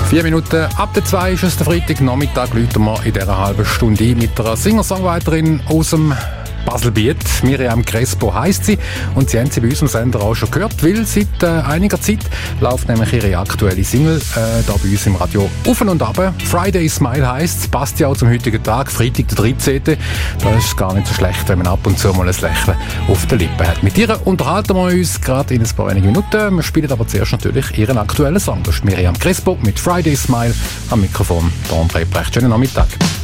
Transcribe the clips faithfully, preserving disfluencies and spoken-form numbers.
Vier Minuten ab der zwei ist es der Freitagnachmittag, läuten wir in dieser halben Stunde ein mit einer Singer-Songwriterin aus dem Baselbiet. Miriam Crespo heisst sie und Sie haben sie bei unserem Sender auch schon gehört, weil seit äh, einiger Zeit läuft nämlich ihre aktuelle Single äh, da bei uns im Radio auf und ab. Friday Smile heisst es, passt ja auch zum heutigen Tag, Freitag der dreizehnte Da ist es gar nicht so schlecht, wenn man ab und zu mal ein Lächeln auf den Lippen hat. Mit ihr unterhalten wir uns gerade in ein paar wenigen Minuten. Wir spielen aber zuerst natürlich ihren aktuellen Song. Das ist Miriam Crespo mit Friday Smile am Mikrofon. Der André Brecht. Schönen Nachmittag.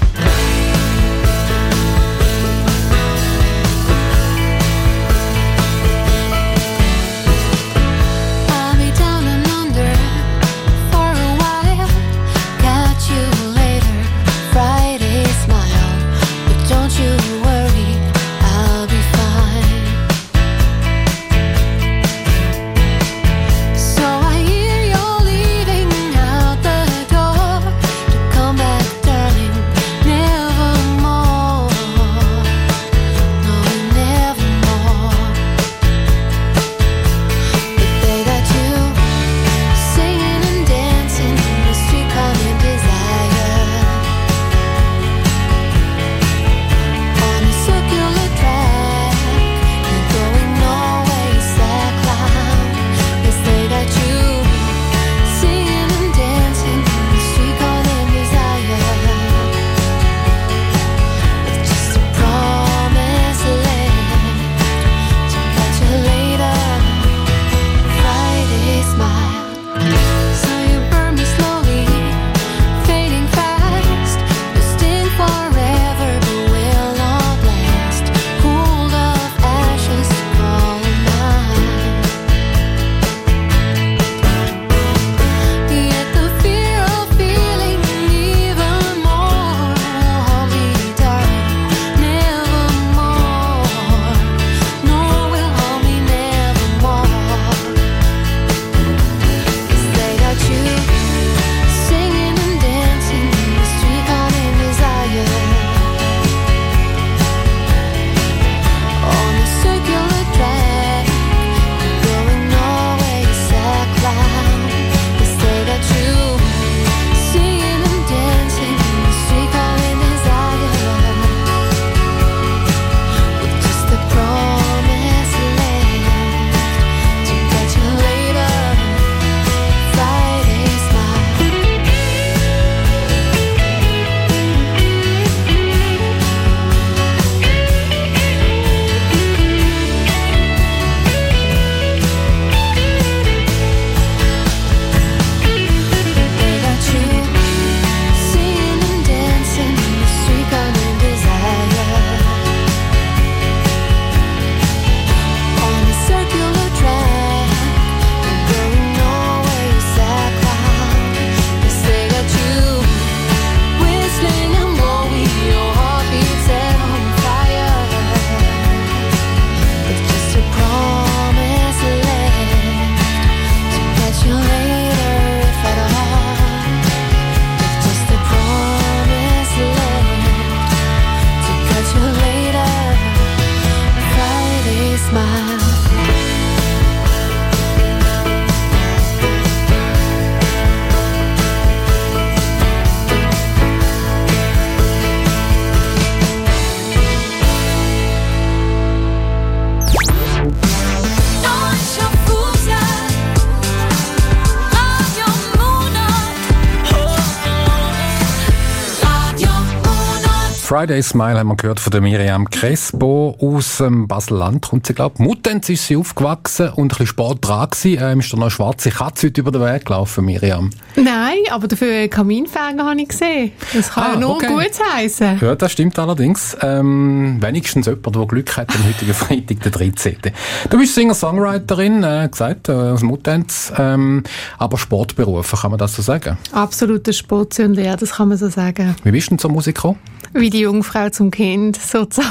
Friday Smile haben wir gehört von der Miriam Crespo aus dem Baselland. Kommt sie, glaube ich. Muttenz ist sie aufgewachsen und ein bisschen Sport dran gewesen. Ähm, ist da noch eine schwarze Katze heute über den Weg gelaufen, Miriam? Nein, aber dafür einen Kaminfeger habe ich gesehen. Das kann ah, ja nur okay. gut heissen. Ja, das stimmt allerdings. Ähm, wenigstens jemand, der Glück hat am heutigen Freitag, der dreizehnte Du bist Singer-Songwriterin, äh, gesagt, äh, aus Muttenz, ähm, aber Sportberufe, kann man das so sagen? Absoluter Sportsünder, das kann man so sagen. Wie bist du denn zur Musik gekommen? Wie die Jungfrau zum Kind, sozusagen.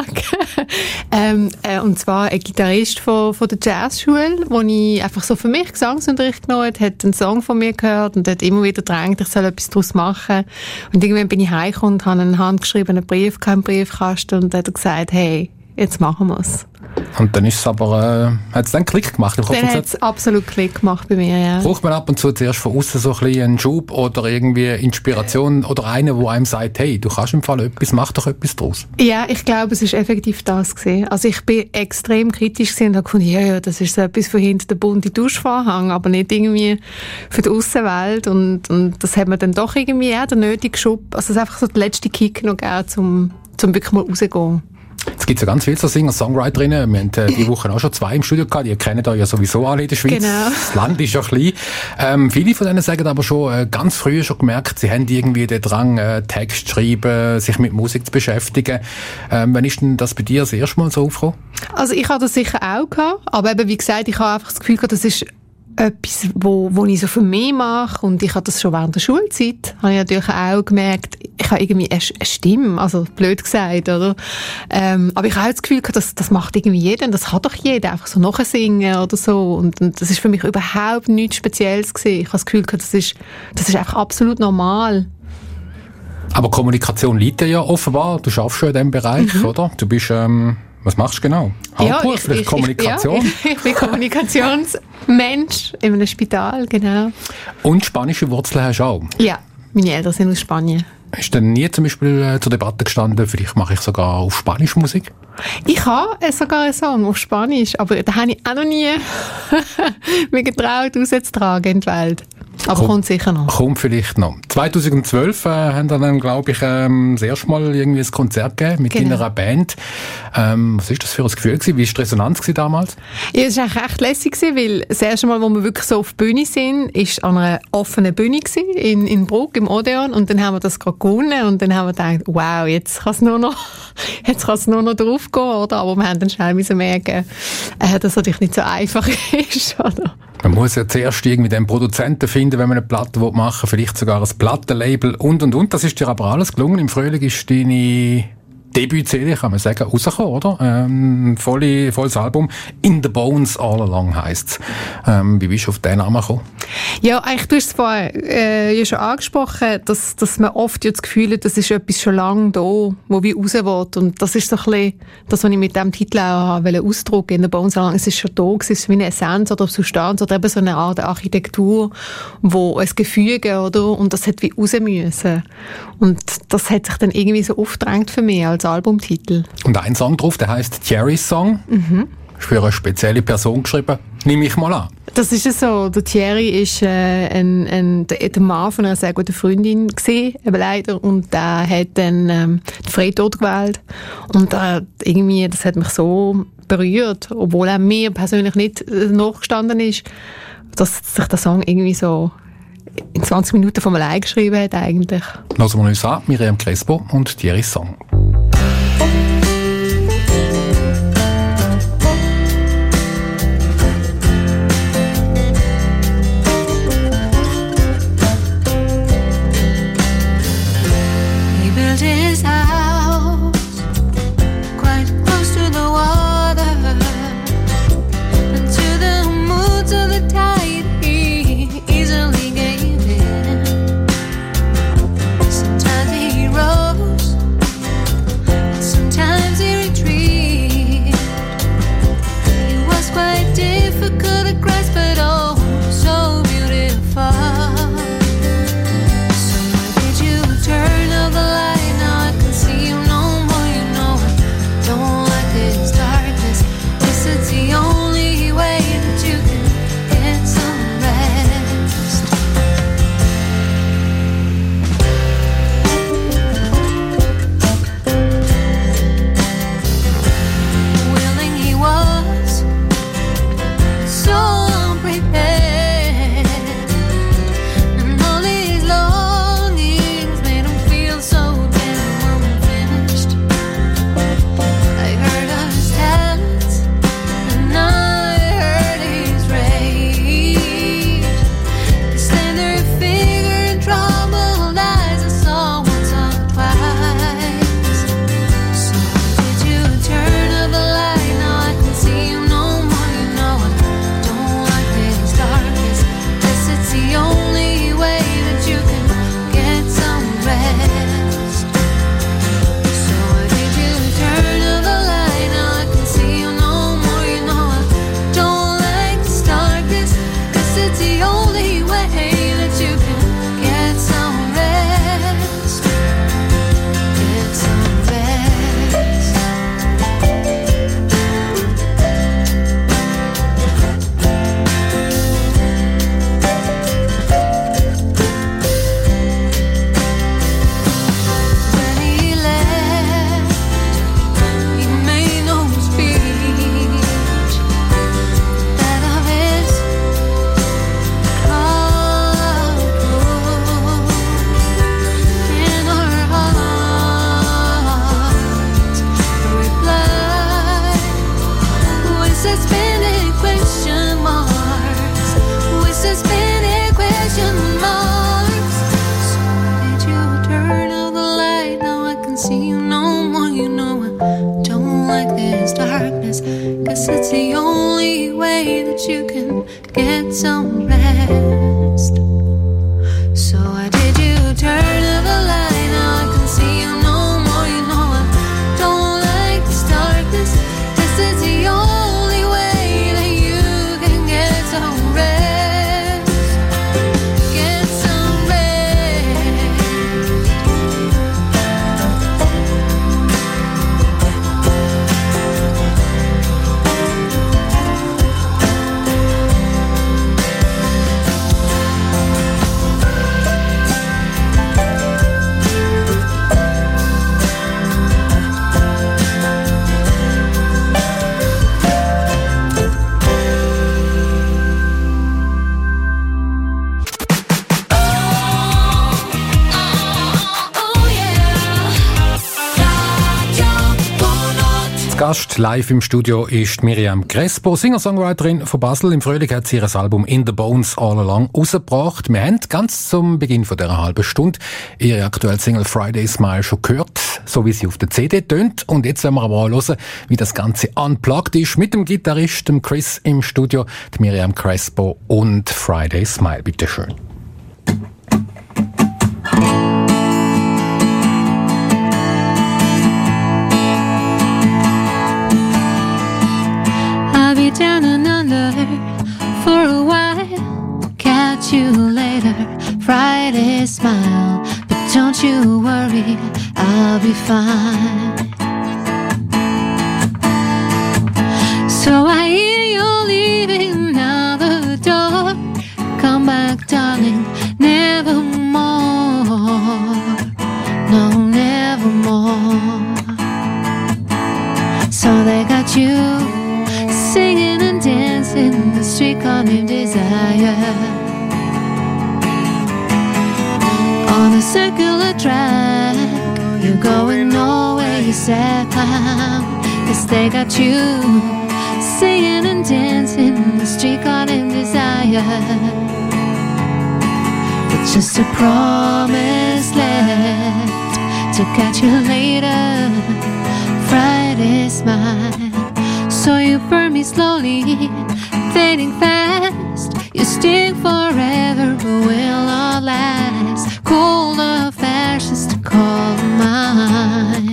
ähm, äh, und zwar ein Gitarrist von, von der Jazzschule, wo ich einfach so für mich Gesangsunterricht genommen habe, hat einen Song von mir gehört und hat immer wieder gedrängt, ich soll etwas daraus machen. Und irgendwann bin ich heimgekommen und habe einen handgeschriebenen Brief im Briefkasten und hat gesagt, hey, jetzt machen wir es. Und dann ist es aber, äh, hat es dann Klick gemacht? Dann hat es absolut Klick gemacht bei mir, ja. Braucht man ab und zu zuerst von außen so ein bisschen einen Schub oder irgendwie Inspiration oder einen, der einem sagt, hey, du kannst im Fall etwas, mach doch etwas draus? Ja, ich glaube, es ist effektiv das gewesen. Also ich bin extrem kritisch gewesen und habe gefunden, ja, ja, das ist so etwas von hinten der bunte Duschvorhang, aber nicht irgendwie für die Aussenwelt. Und, und das hat mir dann doch irgendwie auch den nötigen Schub, also es ist einfach so der letzte Kick noch gegeben, um, um wirklich mal rauszugehen. Es gibt ja ganz viele so Singer-Songwriterinnen. Wir haben äh, diese Woche auch schon zwei im Studio gehabt. Die kennen euch ja sowieso alle in der Schweiz. Genau. Das Land ist ja klein. Ähm, viele von denen sagen aber schon, äh, ganz früh schon gemerkt, sie haben irgendwie den Drang, äh, Text zu schreiben, sich mit Musik zu beschäftigen. Ähm, wann ist denn das bei dir das erste Mal so aufgekommen? Also ich hatte das sicher auch gehabt. Aber eben, wie gesagt, ich habe einfach das Gefühl gehabt, das ist etwas, wo, wo ich so für mich mache, und ich habe das schon während der Schulzeit, habe ich natürlich auch gemerkt, ich habe irgendwie eine, eine Stimme, also blöd gesagt, oder? Ähm, aber ich habe auch das Gefühl gehabt, das, das macht irgendwie jeder, und das hat doch jeder, einfach so nachsingen oder so, und, und das ist für mich überhaupt nichts Spezielles gewesen. Ich habe das Gefühl gehabt, das ist, das ist einfach absolut normal. Aber Kommunikation liegt dir ja offenbar, du schaffst schon in diesem Bereich, mhm. oder? Du bist, ähm, was machst du genau? Hauptberuflich, ja, ich, ich, Kommunikation? Ich, ja, ich, ich bin Kommunikationsmensch in einem Spital, genau. Und spanische Wurzeln hast du auch? Ja, meine Eltern sind aus Spanien. Ist denn nie zum Beispiel äh, zur Debatte gestanden, vielleicht mache ich sogar auf Spanisch Musik? Ich habe sogar einen Song auf Spanisch, aber da habe ich auch noch nie mich getraut, rauszutragen in die Welt. Aber kommt, kommt sicher noch. Kommt vielleicht noch. zweitausendzwölf äh, haben dann, glaube ich, ähm, das erste Mal irgendwie ein Konzert gegeben mit genau. deiner Band. Ähm, was war das für ein Gefühl gewesen? Wie war die Resonanz gewesen damals? Ja, es war eigentlich recht lässig gewesen, weil das erste Mal, wo wir wirklich so auf der Bühne sind, ist an einer offenen Bühne gewesen, in, in Bruck, im Odeon, und dann haben wir das gerade gewonnen, und dann haben wir gedacht, wow, jetzt kann es nur noch, jetzt kann es nur noch drauf gehen, oder? Aber wir haben dann schnell müssen merken, äh, dass es natürlich nicht so einfach ist, oder? Man muss ja zuerst irgendwie den Produzenten finden, wenn man eine Platte machen will, vielleicht sogar ein Plattenlabel und, und, und. Das ist dir aber alles gelungen. Im Frühling ist deine Debüt-C D, kann man sagen, rausgekommen, oder? Ähm, volle, volles Album. In the Bones All Along heisst es. Ähm, wie bist du auf den Namen gekommen? Ja, eigentlich, du hast es vorher äh, ja schon angesprochen, dass, dass man oft ja das Gefühl hat, das ist etwas schon lange da, wo wie raus will. Und das ist so ein bisschen das, was ich mit diesem Titel auch wollte ausdrücken. In the Bones All Along, es ist schon da gewesen, es ist wie eine Essenz oder eine Substanz oder eben so eine Art Architektur, wo ein Gefüge, oder? Und das hat wie raus müssen. Und das hat sich dann irgendwie so aufgedrängt für mich als Albumtitel. Und ein Song drauf, der heisst Thierry's Song. Mhm. Ist für eine spezielle Person geschrieben, nehme ich mal an. Das ist es so. Der Thierry ist äh, ein, ein, der, der Mann von einer sehr guten Freundin gewesen, eben leider, und der hat dann ähm, den Freitod gewählt. Und äh, irgendwie, das hat mich so berührt, obwohl er mir persönlich nicht äh, nachgestanden ist, dass sich der Song irgendwie so in zwanzig Minuten von allein geschrieben hat eigentlich. Lassen wir uns an, Miriam Crespo und Thierry's Song. only way that you can get some rest. Get some rest. When he left, he made no speech. That of his heart in her heart. Reply with suspended question marks. With suspended question marks. So why did you turn out the light? Now I can see you no more. You know I don't like this darkness. Guess it's the only way that you can get some rest. So why did you turn out the light? Now I can see you no more. You know I don't like this darkness. Guess it's the only way that you can get some rest. Get some rest. Gast live im Studio ist Miriam Crespo, Singer-Songwriterin von Basel. Im Frühling hat sie ihr Album «In the Bones All Along» rausgebracht. Wir haben ganz zum Beginn von dieser halben Stunde ihre aktuelle Single «Friday Smile» schon gehört, so wie sie auf der C D tönt. Und jetzt wollen wir aber auch hören, wie das Ganze unplugged ist mit dem Gitarrist dem Chris im Studio, die Miriam Crespo und «Friday Smile». Bitte schön. I'll be down and under for a while. Catch you later, Friday smile. But don't you worry, I'll be fine. So I hear you're leaving out the door. Come back, darling, never more. No, never more. So they got you singing and dancing the street called desire. On a circular track, you're going nowhere, you said clown. Yes, they got you singing and dancing the street called desire. It's just a promise left to catch you later, Friday smile. So you burn me slowly, fading fast. You sting forever, but will not last. Cold affections to call mine.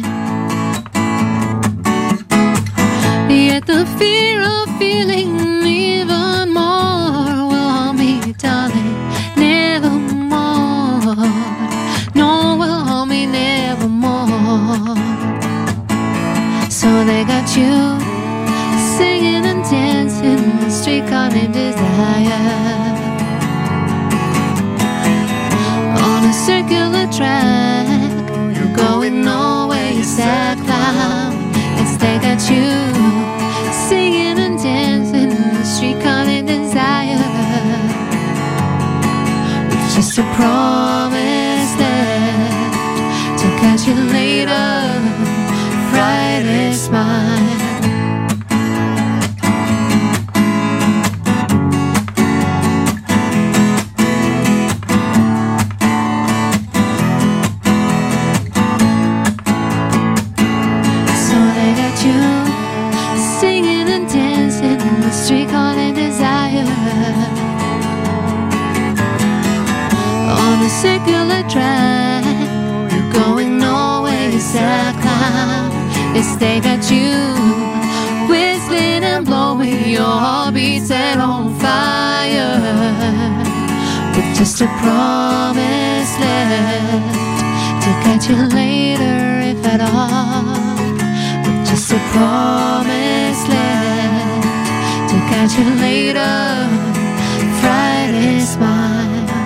Yet the fear of feeling even more will haunt me, darling, never more. No, will haunt me never more. So they got you singing and dancing the street called desire. On a circular track, you're going nowhere, you sad clown. Instead got you singing and dancing the street called desire. It's just a promise left to catch you later, Friday smile. Street calling desire. On a circular track, you're going nowhere, you sad clown. Yes, they got you whistling and blowing your heartbeat set on fire. just a promise left to catch you later if at all, but just a promise left to catch you later, Friday smile.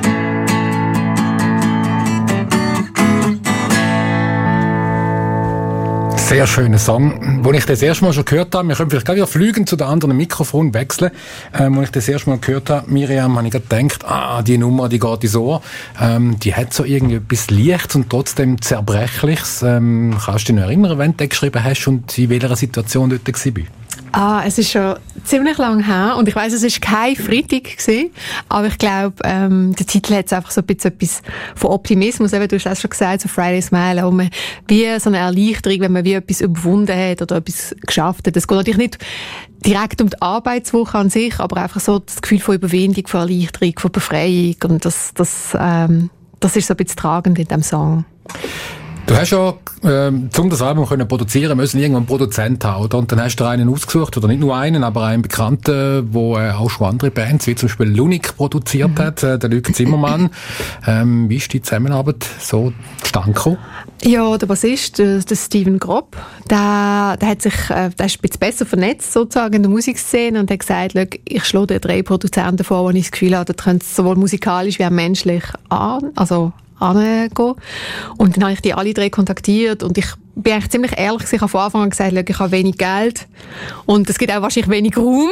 Sehr schöner Song. Als ich das erste Mal schon gehört habe, wir können vielleicht gerade wieder fliegen zu den anderen Mikrofon wechseln. Ähm, als ich das erste Mal gehört habe, Miriam, habe ich gerade gedacht, ah, die Nummer, die geht ins Ohr. Ähm, die hat so irgendwie etwas Leichtes und trotzdem Zerbrechliches. Ähm, kannst du dich noch erinnern, wenn du den geschrieben hast und in welcher Situation dort warst? Ah, es ist schon ziemlich lang her und ich weiss, es war kein Freitag gewesen, aber ich glaube, ähm, der Titel hat einfach so ein bisschen etwas von Optimismus, eben, du hast es schon gesagt, so Friday Smile, auch man, wie so eine Erleichterung, wenn man wie etwas überwunden hat oder etwas geschafft hat. Es geht natürlich nicht direkt um die Arbeitswoche an sich, aber einfach so das Gefühl von Überwindung, von Erleichterung, von Befreiung und das, das, ähm, das ist so ein bisschen tragend in diesem Song. Du hast ja, ähm, um das Album können produzieren müssen, irgendwo einen Produzent haben, oder? Und dann hast du einen ausgesucht, oder nicht nur einen, aber einen Bekannten, der äh, auch schon andere Bands, wie zum Beispiel Lunik, produziert mhm. hat, äh, der Luc Zimmermann. ähm, wie ist die Zusammenarbeit so zustande gekommen? Ja, der Bassist, der, der Steven Grob, der, der hat sich, äh, der ist ein bisschen besser vernetzt, sozusagen, in der Musikszene und hat gesagt, schau, ich schlage dir drei Produzenten vor, wo ich das Gefühl habe, da können sie sowohl musikalisch wie auch menschlich an, also angehen. Und dann habe ich die alle drei kontaktiert und ich bin eigentlich ziemlich ehrlich gewesen. Ich habe von Anfang an gesagt, ich habe wenig Geld und es gibt auch wahrscheinlich wenig Raum.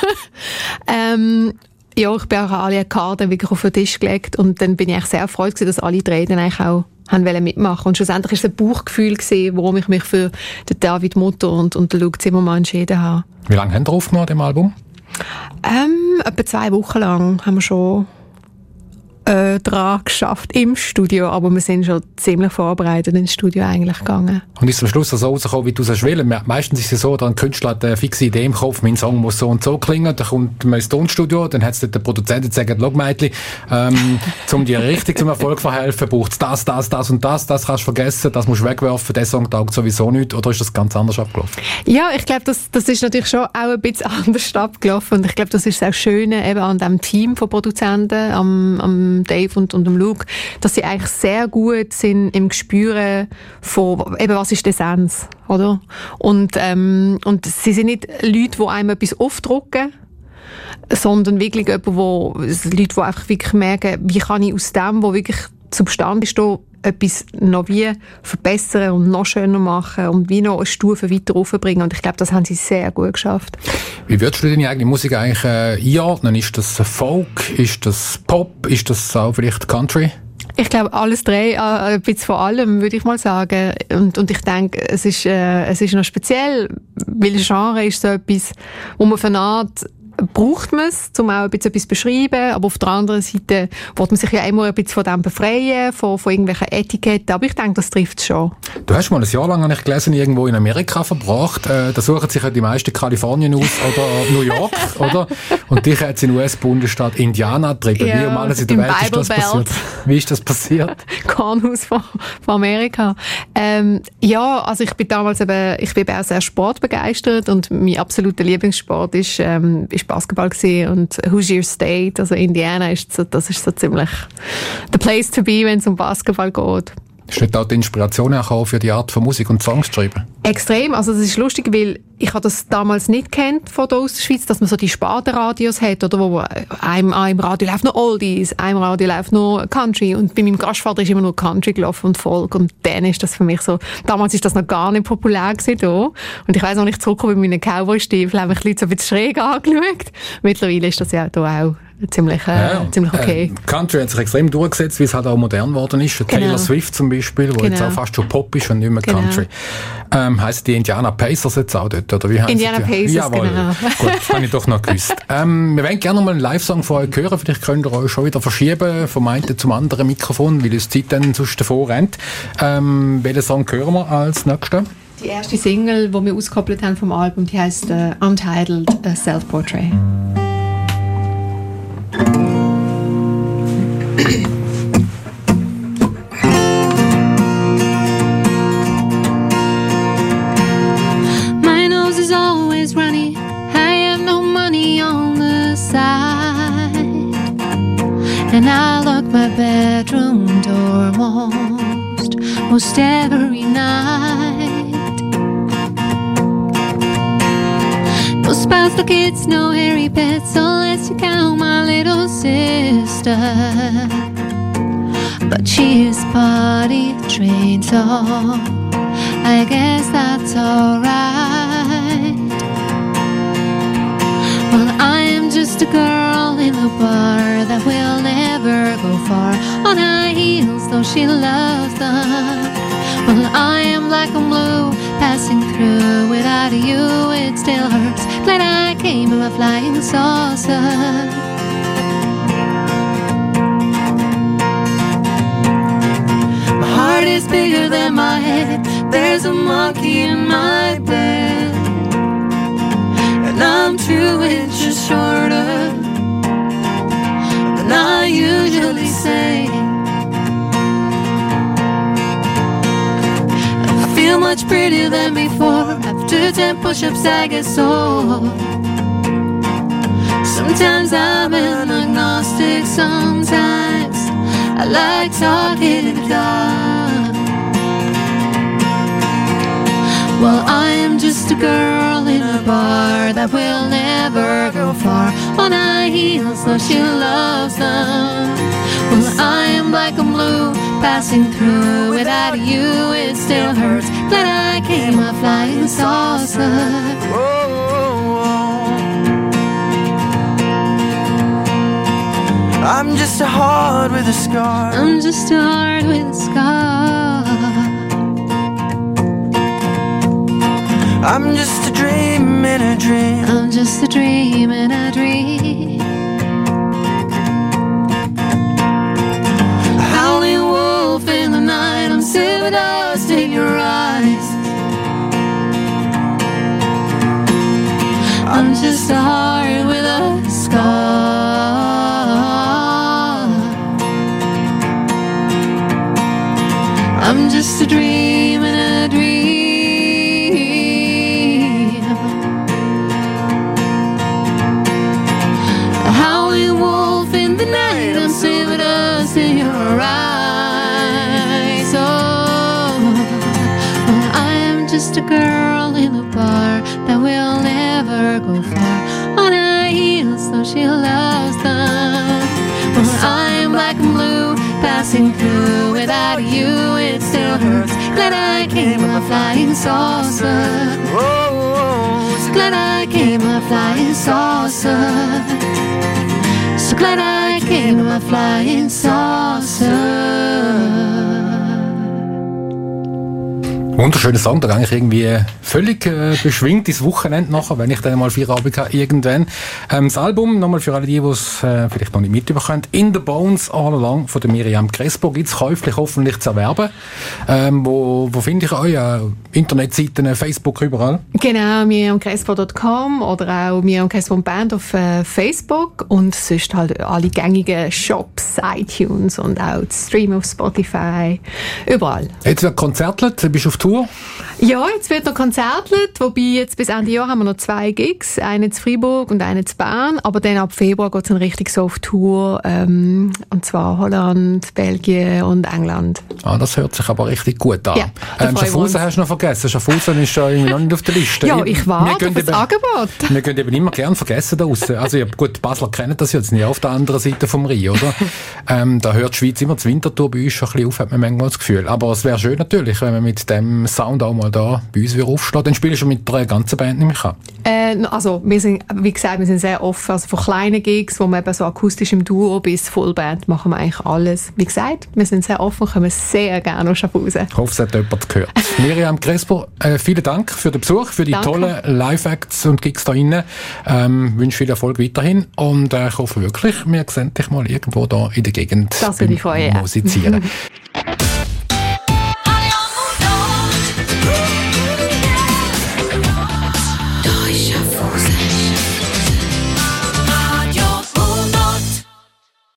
ähm, ja, ich bin auch alle Karten wirklich auf den Tisch gelegt und dann bin ich eigentlich sehr erfreut gewesen, dass alle drei dann eigentlich auch haben wollen mitmachen. Und schlussendlich ist es ein Bauchgefühl gewesen, warum ich mich für den David Mutter und, und den Luc Zimmermann entschieden habe. Wie lange haben Sie aufgenommen, dem Album? Ähm, etwa zwei Wochen lang haben wir schon Äh, dran geschafft im Studio, aber wir sind schon ziemlich vorbereitet ins Studio eigentlich gegangen. Und ist am Schluss so rausgekommen, wie du es willst? Meistens ist es so, dass ein Künstler hat eine fixe Idee im Kopf, mein Song muss so und so klingen, dann kommt man ins Tonstudio, dann hat es dort der Produzent, der sagt, schau Mädchen, ähm, um dir richtig zum Erfolg zu verhelfen, braucht es das, das, das und das, das kannst du vergessen, das musst du wegwerfen, der Song taugt sowieso nicht, oder ist das ganz anders abgelaufen? Ja, ich glaube, das, das ist natürlich schon auch ein bisschen anders abgelaufen und ich glaube, das ist das Schöne eben an dem Team von Produzenten, am, am Dave und, und dem Luke, dass sie eigentlich sehr gut sind im Gespüren von, eben, was ist die Essenz, oder? Und, ähm, und sie sind nicht Leute, die einem etwas aufdrücken, sondern wirklich jemand, wo, Leute, die einfach wirklich merken, wie kann ich aus dem, wo wirklich Substanz ist, etwas noch wie verbessern und noch schöner machen und wie noch eine Stufe weiter raufbringen. Und ich glaube, das haben sie sehr gut geschafft. Wie würdest du deine eigene Musik eigentlich äh, einordnen? Ist das Folk? Ist das Pop? Ist das auch vielleicht Country? Ich glaube, alles drei, äh, ein bisschen von allem, würde ich mal sagen. Und, und ich denke, es ist, äh, es ist noch speziell, weil Genre ist so etwas, wo man von Art braucht man es, um auch ein bisschen etwas zu beschreiben, aber auf der anderen Seite will man sich ja immer ein bisschen von dem befreien, von, von irgendwelchen Etiketten, aber ich denke, das trifft es schon. Du hast mal ein Jahr lang, habe ich gelesen, irgendwo in Amerika verbracht, äh, da suchen sich ja die meisten Kalifornien aus oder New York, oder? Und dich hat es in den U S-Bundesstaat Indiana getrieben. Ja, wie um alles in der Welt ist das passiert? Wie ist das passiert? Kornhaus von, von Amerika. Ähm, ja, also ich bin damals eben, ich bin auch sehr sportbegeistert und mein absoluter Lieblingssport ist, ähm, ist Basketball gewesen und Hoosier State, also Indiana, ist so, das ist so ziemlich the place to be, wenn es um Basketball geht. Ist nicht auch die Inspiration hergekommen für die Art von Musik und Songs zu schreiben? Extrem, also das ist lustig, weil ich habe das damals nicht kennt von der Ostschweiz, dass man so die Spartenradios hat, oder wo einem, einem Radio läuft nur Oldies, einem Radio läuft nur Country und bei meinem Gastvater ist immer nur Country gelaufen und Folk und dann ist das für mich so, damals ist das noch gar nicht populär gewesen da und ich weiss noch, als ich zurückkomme mit meinen Cowboy-Stiefeln, haben mich die Leute so ein bisschen schräg angeschaut. Mittlerweile ist das ja da auch ziemlich, äh, ja, ziemlich okay. Äh, Country hat sich extrem durchgesetzt, weil es halt auch modern geworden ist. Genau. Taylor Swift zum Beispiel, wo genau. jetzt auch fast schon Pop ist und nicht mehr genau. Country. Ähm, heisst die Indiana Pacers jetzt auch dort, oder wie heisst Indiana die? Pacers, Jawohl. genau. Gut, das habe ich doch noch gewusst. ähm, wir wollen gerne mal einen Live-Song von euch hören. Vielleicht könnt ihr euch schon wieder verschieben vom einen zum anderen Mikrofon, weil uns die Zeit dann sonst davor rennt. Ähm, welchen Song hören wir als nächsten? Die erste Single, die wir ausgekoppelt haben vom Album, die heisst uh, Untitled uh, Self-Portrait. My nose is always runny. I have no money on the side. and I lock my bedroom door most, most every night. No spouse, no kids, no hairy pets, unless you count my little sister. But she is potty trained, so I guess that's alright. Well, I am just a girl in a bar that will never go far on high heels, though she loves them. Well, I am black and blue, passing through. Without you, it still hurts. Glad I came in a flying saucer. My heart is bigger than my head. There's a monkey in my bed, and I'm two inches shorter than I usually say. I feel much prettier than before. After ten push-ups I get sore. Sometimes I'm an agnostic, sometimes I like talking in the dark. Well, I am just a girl in a bar that will never go far on high heels, though she loves them. Well, I am black and blue, passing through. Without you, it still hurts. Glad I came a flying saucer. I'm just a heart with a scar. I'm just a heart with a scar. I'm just a dream in a dream. I'm just a dream in a dream. A howling wolf in the night. I'm silver dust in your eyes. I'm just a heart with a scar. I'm just a dream in a dream. A howling wolf in the night. I'm silver dust in your eyes. Oh, well, I am just a girl in a bar that will never go far on high heels, though she loves them. Well, I am black and blue, passing through. Without you, it still hurts. Glad I came a flying saucer. So glad I came a flying saucer. So glad I came a flying saucer. Wunderschöner Song, da gehe ich irgendwie völlig äh, beschwingt ins Wochenende nachher, wenn ich dann mal Feierabend habe, irgendwann. Ähm, das Album, nochmal für alle die, die es äh, vielleicht noch nicht mitbekommen, In the Bones All Along von der Miriam Crespo, gibt es käuflich hoffentlich zu erwerben. Ähm, wo wo finde ich euch? Äh, Internetseiten, Facebook, überall? Genau, miriam crespo punkt com oder auch Miriam Crespo Band auf äh, Facebook und sonst halt alle gängigen Shops, iTunes und auch Stream auf Spotify, überall. Jetzt wird konzertlet, bist du auf Tour? Ja, jetzt wird noch konzertlet, wobei jetzt bis Ende Jahr haben wir noch zwei Gigs, eine in Freiburg und eine in Bern, aber dann ab Februar geht es dann richtig so auf Tour, ähm, und zwar Holland, Belgien und England. Ah, das hört sich aber richtig gut an. Ja, ähm, Schaffhausen hast du noch vergessen, Schaffhausen ist ja irgendwie noch nicht auf der Liste. Ja, ich warte auf das eben, Angebot. Wir können eben immer gern vergessen da draussen. Also ja, gut, Basler kennen das jetzt nicht auf der anderen Seite vom Rhein, oder? ähm, da hört die Schweiz immer das Winterthur bei uns schon ein bisschen auf, hat man manchmal das Gefühl. Aber es wäre schön natürlich, wenn man mit dem Sound auch mal da bei uns wieder aufsteht. Dann spielst du mit der ganzen Band nämlich an. Äh, also wir sind, wie gesagt, wir sind sehr offen. Also von kleinen Gigs, wo wir eben so akustisch im Duo bis Fullband machen wir eigentlich alles. Wie gesagt, wir sind sehr offen, kommen sehr gerne nach Schaffhausen. Ich hoffe, es hat jemand gehört. Miriam Crespo, äh, vielen Dank für den Besuch, für die Danke. tollen Live-Acts und Gigs da rein. Ähm, wünsche viel Erfolg weiterhin und äh, ich hoffe wirklich, wir sehen dich mal irgendwo da in der Gegend Das würde ich freuen, ja. musizieren.